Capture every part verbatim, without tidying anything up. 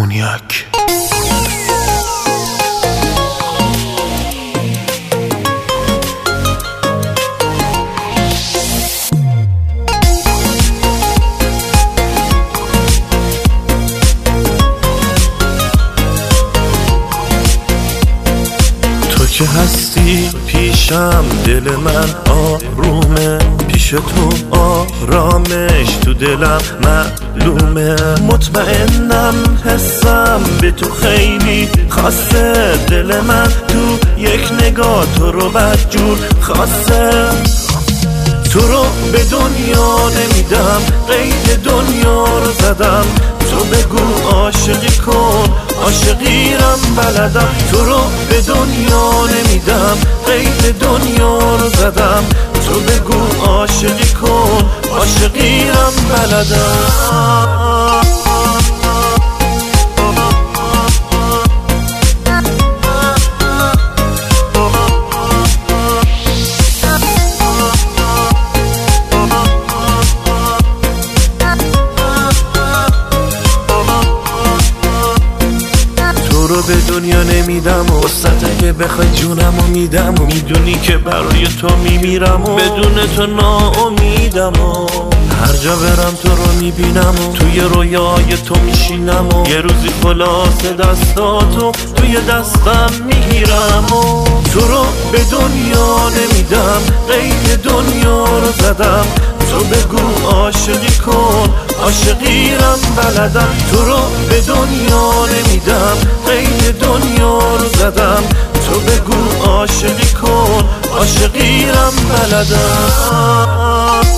کونیاک. تو که هستی پیشم دل من آرومه، پیش تو آرامش تو دلم معلومه. مطمئنم حسم به تو خیلی خاصه، دل من تو یک نگاه تو رو بدجور خاصه. تو رو به دنیا نمیدم، قید دنیا رو زدم. تو بگو عاشقی کن، عاشقیرم بلدم. تو رو به دنیا نمیدم، قید دنیا رو زدم. تو بگو عاشقی کن، عاشقیرم بلدم. رو به دنیا نمیدم و وسط که بخوای جونمو میدم و میدونی که برای تو میمیرم و بدون تو ناامیدم و هر جا برم تو رو میبینم و توی رویای تو میشینم و یه روزی خلاص دستاتو توی دستم میگیرم و تو رو به دنیا نمیدم، قید دنیا رو زدم. تو بگو عاشقی کن، عاشقیرم بلدم. تو رو به دنیا نمیدم، قید دنیا رو زدم. تو بگو عاشقی کن، عاشقیرم بلدم.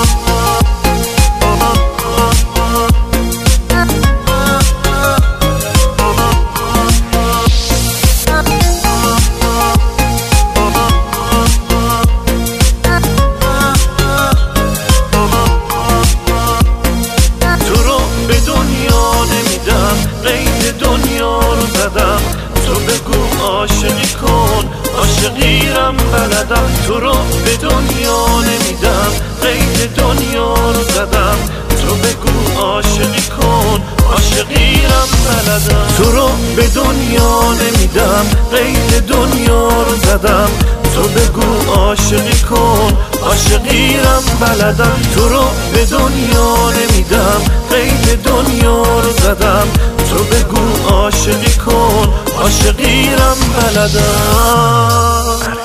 تو بگو عاشقی کن، عاشقیرم بلدم. تو رو به دنیا نمیدم، قید دنیا رو زدم. تو بگو عاشقی کن، عاشقیرم بلدم. تو رو به دنیا نمیدم، قید دنیا رو زدم. تو بگو عاشقی کن، عاشقیرم بلدم. تو رو به دنیا نمیدم، قید دنیا رو زدم. تو بگو عاشقی کن، عاشقیرم بلدم.